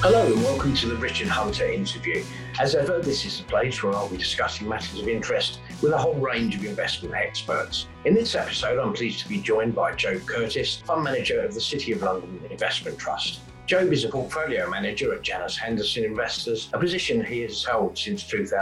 Hello and welcome to the Richard Hunter interview. As ever, this is the place where I'll be discussing matters of interest with a whole range of investment experts. In this episode, I'm pleased to be joined by Job Curtis, Fund Manager of the City of London Investment Trust. Job is a portfolio manager at Janus Henderson Investors, a position he has held since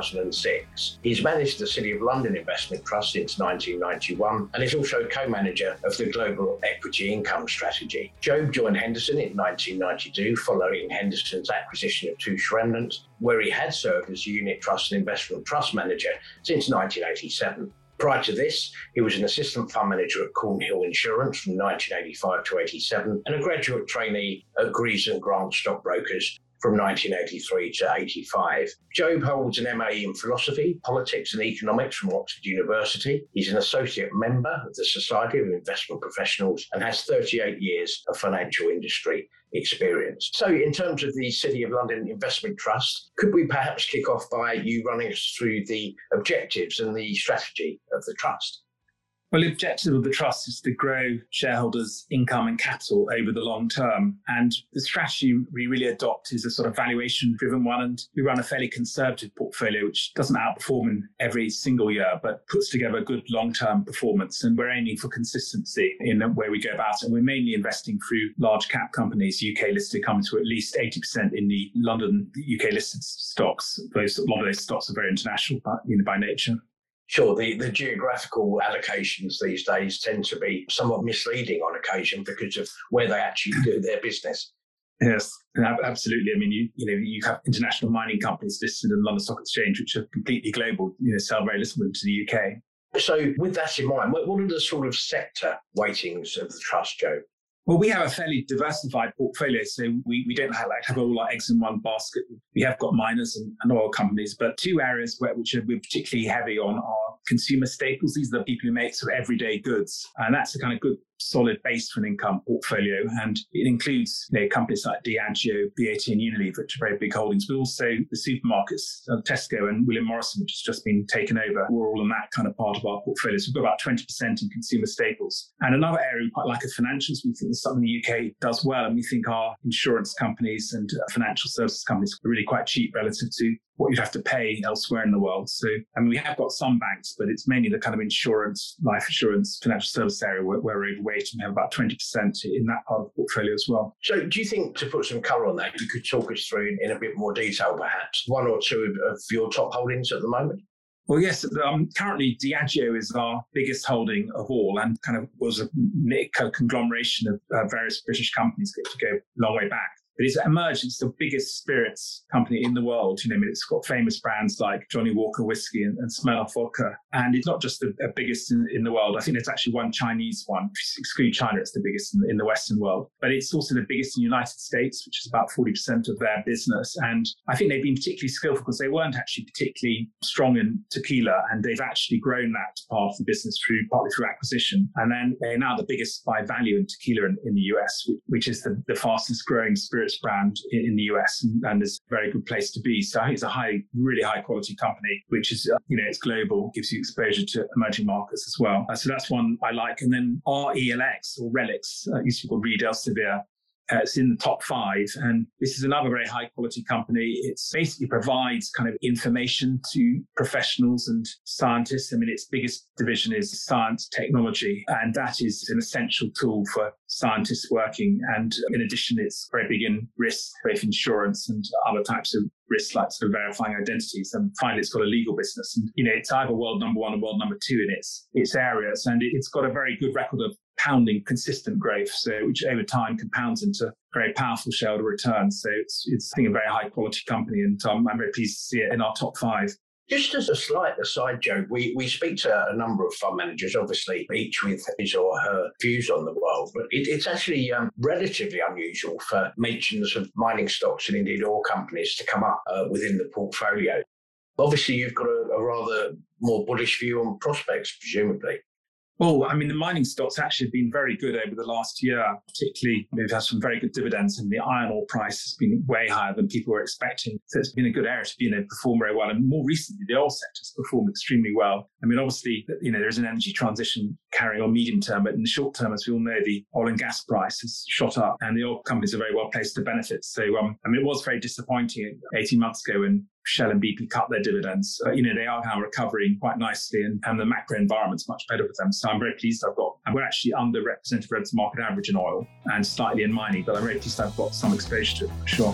2006. He's managed the City of London Investment Trust since 1991 and is also co-manager of the Global Equity Income Strategy. Job joined Henderson in 1992 following Henderson's acquisition of Touche Remnant, where he had served as a unit trust and investment trust manager since 1987. Prior to this, he was an assistant fund manager at Cornhill Insurance from 1985 to 87 and a graduate trainee at Greaves and Grant Stockbrokers from 1983 to 85. Job holds an MA in philosophy, politics and economics from Oxford University. He's an associate member of the Society of Investment Professionals and has 38 years of financial industry experience. So in terms of the City of London Investment Trust, could we perhaps kick off by you running us through the objectives and the strategy of the trust? Well, the objective of the trust is to grow shareholders' income and capital over the long term. And the strategy we really adopt is a sort of valuation-driven one. And we run a fairly conservative portfolio, which doesn't outperform in every single year, but puts together a good long-term performance. And we're aiming for consistency in where we go about it. And we're mainly investing through large cap companies, UK listed, coming to at least 80% in the London UK listed stocks. A lot of those stocks are very international by nature. Sure, the geographical allocations these days tend to be somewhat misleading on occasion because of where they actually do their business. Yes, absolutely. I mean, you have international mining companies listed in the London Stock Exchange, which are completely global, sell very little into the UK. So with that in mind, what are the sort of sector weightings of the trust, Joe? Well, we have a fairly diversified portfolio, so we don't have all our eggs in one basket. We have got miners and oil companies, but two areas which we're particularly heavy on are consumer staples. These are the people who make sort of everyday goods, and that's a kind of good solid base for an income portfolio. And it includes companies like Diageo, BAT and Unilever, which are very big holdings, but also the supermarkets, Tesco and William Morrison, which has just been taken over. We're all in that kind of part of our portfolio. So we've got about 20% in consumer staples. And another area we quite like is financials. We think there's something the UK does well, and we think our insurance companies and financial services companies are really quite cheap relative to what you'd have to pay elsewhere in the world. So, we have got some banks, but it's mainly the kind of insurance, life insurance, financial service area where we're overweight, and we have about 20% in that part of the portfolio as well. So do you think, to put some colour on that, you could talk us through in a bit more detail, perhaps, one or two of your top holdings at the moment? Well, yes, currently Diageo is our biggest holding of all and kind of was a conglomeration of various British companies to go a long way back. But it's emerged, it's the biggest spirits company in the world. It's got famous brands like Johnnie Walker whiskey and Smirnoff vodka. And it's not just the biggest in the world. I think there's actually one Chinese one. If you exclude China, it's the biggest in the Western world. But it's also the biggest in the United States, which is about 40% of their business. And I think they've been particularly skillful because they weren't actually particularly strong in tequila. And they've actually grown that part of the business partly through acquisition. And then they're now the biggest by value in tequila in the US, which is the fastest growing spirits brand in the US, and is a very good place to be. So I think it's a really high quality company, which is, it's global, gives you exposure to emerging markets as well. So that's one I like. And then RELX or Relics, used to be called Reed Elsevier. It's in the top 5. And this is another very high quality company. It basically provides kind of information to professionals and scientists. Its biggest division is science technology, and that is an essential tool for scientists working. And in addition, it's very big in risks, both insurance and other types of risks like sort of verifying identities. And finally, it's got a legal business. And, it's either world number 1 or world number 2 in its areas. And it's got a very good record of pounding consistent growth, which over time compounds into very powerful shareholder returns. So it's I think, a very high quality company, and I'm very pleased to see it in our top 5. Just as a slight aside, Joe, we speak to a number of fund managers, obviously, each with his or her views on the world, but it's actually relatively unusual for mentions of mining stocks and indeed oil companies to come up within the portfolio. Obviously, you've got a rather more bullish view on prospects, presumably. Well, I mean, the mining stocks actually have been very good over the last year, particularly we've had some very good dividends and the iron ore price has been way higher than people were expecting. So it's been a good area to perform very well. And more recently, the oil sector has performed extremely well. I mean, obviously, there's an energy transition carrying on medium term, but in the short term, as we all know, the oil and gas price has shot up and the oil companies are very well placed to benefit. So, it was very disappointing 18 months ago when Shell and BP cut their dividends. They are now recovering quite nicely and the macro environment's much better for them. So I'm very pleased we're actually underrepresented relative to market average in oil and slightly in mining, but I'm very pleased I've got some exposure to it for sure.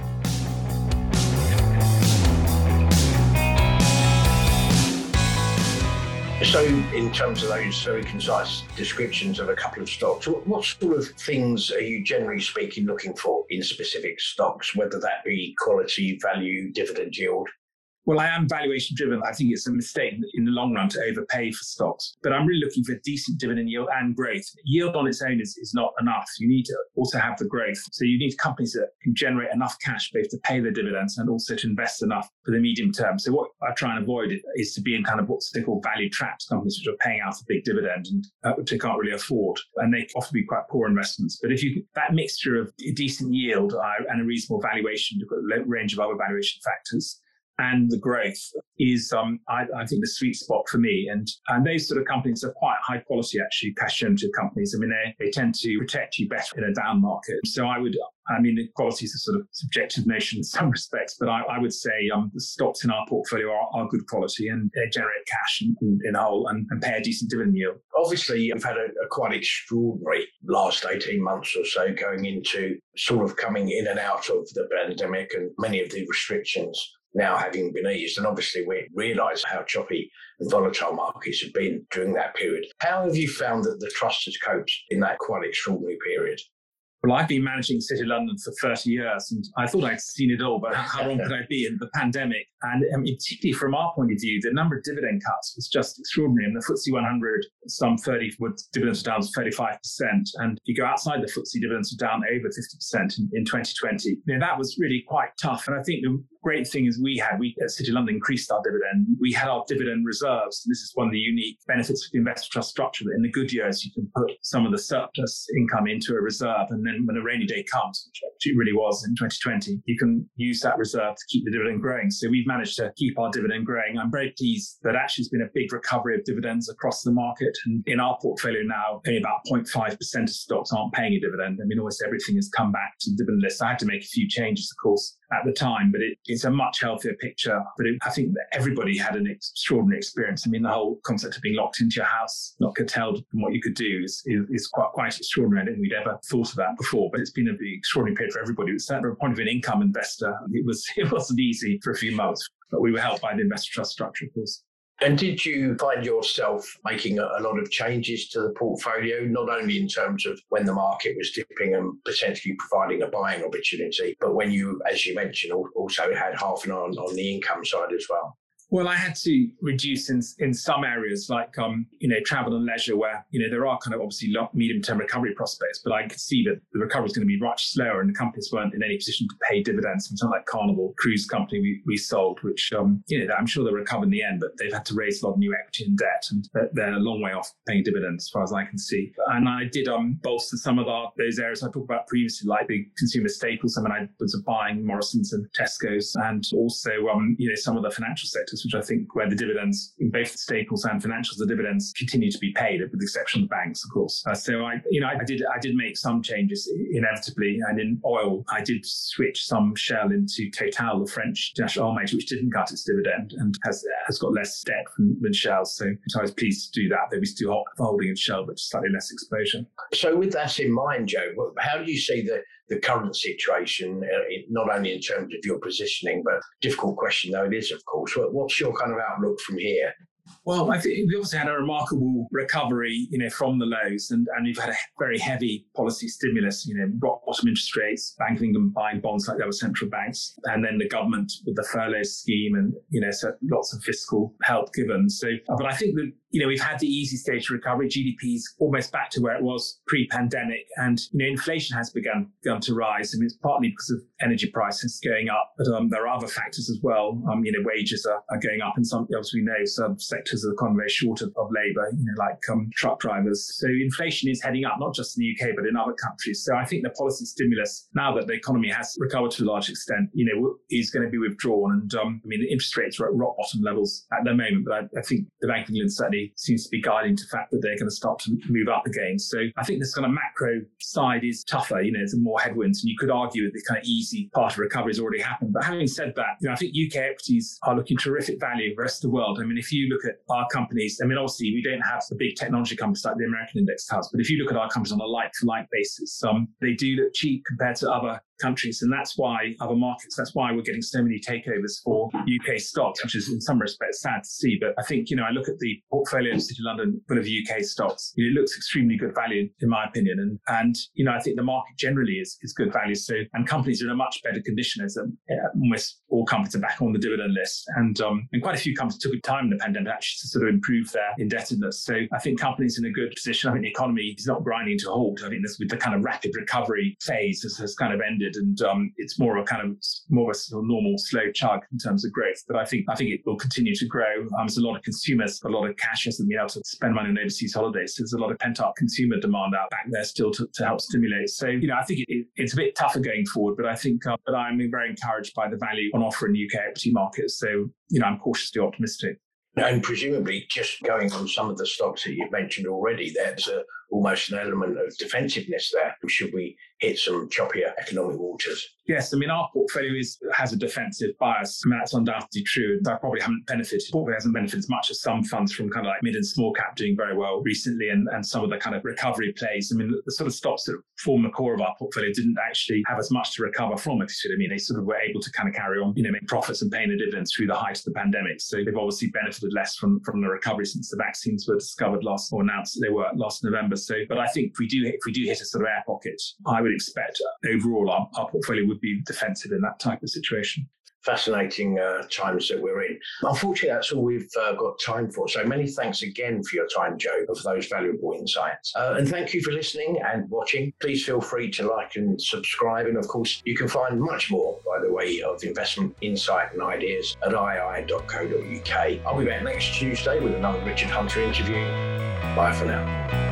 So in terms of those very concise descriptions of a couple of stocks, what sort of things are you generally speaking looking for in specific stocks, whether that be quality, value, dividend yield? Well, I am valuation driven. I think it's a mistake in the long run to overpay for stocks, but I'm really looking for decent dividend yield and growth. Yield on its own is not enough. You need to also have the growth. So you need companies that can generate enough cash both to pay their dividends and also to invest enough for the medium term. So what I try and avoid is to be in kind of what's they call value trapped companies, which are paying out a big dividend and which they can't really afford. And they often be quite poor investments. But if that mixture of decent yield and a reasonable valuation, you've got a range of other valuation factors, and the growth is, I think, the sweet spot for me. And those sort of companies are quite high quality, actually, cash generative companies. I mean, they tend to protect you better in a down market. So the quality is a sort of subjective notion in some respects, but I would say the stocks in our portfolio are good quality and they generate cash in whole and pay a decent dividend yield. Obviously, you've had a quite extraordinary last 18 months or so going into sort of coming in and out of the pandemic and many of the restrictions now having been eased. And obviously we realise how choppy and volatile markets have been during that period. How have you found that the trust has coped in that quite extraordinary period? Well, I've been managing City of London for 30 years and I thought I'd seen it all, but how wrong could I be in the pandemic? And particularly from our point of view, the number of dividend cuts was just extraordinary. And the FTSE 100, dividends were down 35%. And if you go outside the FTSE, dividends were down over 50% in 2020. That was really quite tough. And I think the great thing is we at City of London increased our dividend. We had our dividend reserves. This is one of the unique benefits of the investor trust structure, that in the good years, you can put some of the surplus income into a reserve. And then when a rainy day comes, which it really was in 2020, you can use that reserve to keep the dividend growing. So we've managed to keep our dividend growing. I'm very pleased that actually it's been a big recovery of dividends across the market. And in our portfolio now, only about 0.5% of stocks aren't paying a dividend. I mean, almost everything has come back to the dividend list. I had to make a few changes, of course, at the time, but it's a much healthier picture. But I think that everybody had an extraordinary experience. I mean, the whole concept of being locked into your house, not curtailed from what you could do is quite extraordinary. I don't think we'd ever thought of that before, but it's been an extraordinary period for everybody. From the point of an income investor, it wasn't easy for a few months, but we were helped by the investor trust structure, of course. And did you find yourself making a lot of changes to the portfolio, not only in terms of when the market was dipping and potentially providing a buying opportunity, but when you, as you mentioned, also had half an eye on the income side as well? Well, I had to reduce in some areas like, travel and leisure where, there are kind of obviously medium-term recovery prospects, but I could see that the recovery is going to be much slower and the companies weren't in any position to pay dividends. Something like Carnival Cruise Company we sold, which, I'm sure they'll recover in the end, but they've had to raise a lot of new equity and debt and they're a long way off paying dividends as far as I can see. And I did bolster some of those areas I talked about previously, like the consumer staples. I mean, I was buying Morrisons and Tesco's and also, some of the financial sectors, which I think where the dividends, in both the staples and financials, the dividends continue to be paid, with the exception of banks, of course. So I did make some changes inevitably, and in oil, I did switch some Shell into Total, the French national oil major, which didn't cut its dividend and has got less debt than Shell. So I was pleased to do that. Though we still holding in Shell, but slightly less exposure. So with that in mind, Joe, how do you see the current situation, not only in terms of your positioning, but difficult question though it is, of course. What's your kind of outlook from here? Well, I think we also had a remarkable recovery, from the lows, and we've had a very heavy policy stimulus, rock bottom interest rates, Bank of England buying bonds like the other central banks, and then the government with the furlough scheme and, so lots of fiscal help given. So, but I think that, we've had the easy stage of recovery. GDP is almost back to where it was pre-pandemic. And, inflation has begun to rise. I mean, it's partly because of energy prices going up, but there are other factors as well. Wages are going up and some, as we know, some sectors of the economy very short of labour, like truck drivers. So inflation is heading up, not just in the UK, but in other countries. So I think the policy stimulus, now that the economy has recovered to a large extent, is going to be withdrawn. And the interest rates are at rock bottom levels at the moment, but I think the Bank of England certainly seems to be guiding to the fact that they're going to start to move up again. So I think this kind of macro side is tougher, there's more headwinds, and you could argue that the kind of easy part of recovery has already happened. But having said that, I think UK equities are looking terrific value in the rest of the world. If you look at our companies, obviously we don't have the big technology companies like the American index has, but if you look at our companies on a like-for-like basis, they do look cheap compared to other countries. And that's why other markets, that's why we're getting so many takeovers for UK stocks, which is in some respects sad to see. But I think, I look at the portfolio of City London full of UK stocks, it looks extremely good value in my opinion. And I think the market generally is good value. So, and companies are in a much better condition as almost all companies are back on the dividend list. And quite a few companies took time in the pandemic actually to sort of improve their indebtedness. So I think companies in a good position. I think the economy is not grinding to a halt. I think this with the kind of rapid recovery phase has kind of ended. And it's more of a sort of normal slow chug in terms of growth. But I think it will continue to grow. There's a lot of consumers, a lot of cash hasn't been able to spend money on overseas holidays. So there's a lot of pent-up consumer demand out back there still to help stimulate. So, I think it's a bit tougher going forward, but I think, but I'm very encouraged by the value on offer in UK equity markets. So, I'm cautiously optimistic. And presumably, just going on some of the stocks that you've mentioned already, there's almost an element of defensiveness there. Should we hit some choppier economic waters? Yes, our portfolio has a defensive bias. That's undoubtedly true. I probably haven't benefited. Portfolio hasn't benefited as much as some funds from kind of like mid and small cap doing very well recently, and some of the kind of recovery plays. The sort of stocks that form the core of our portfolio didn't actually have as much to recover from it. They sort of were able to kind of carry on, make profits and paying the dividends through the height of the pandemic. So they've obviously benefited less from the recovery since the vaccines were discovered announced that they were last November. So, but I think if we do hit a sort of air pocket, I would expect overall our portfolio would be defensive in that type of situation. Fascinating times that we're in. Unfortunately, that's all we've got time for. So many thanks again for your time, Joe, for those valuable insights. And thank you for listening and watching. Please feel free to like and subscribe. And of course, you can find much more by the way of investment insight and ideas at ii.co.uk. I'll be back next Tuesday with another Richard Hunter interview. Bye for now.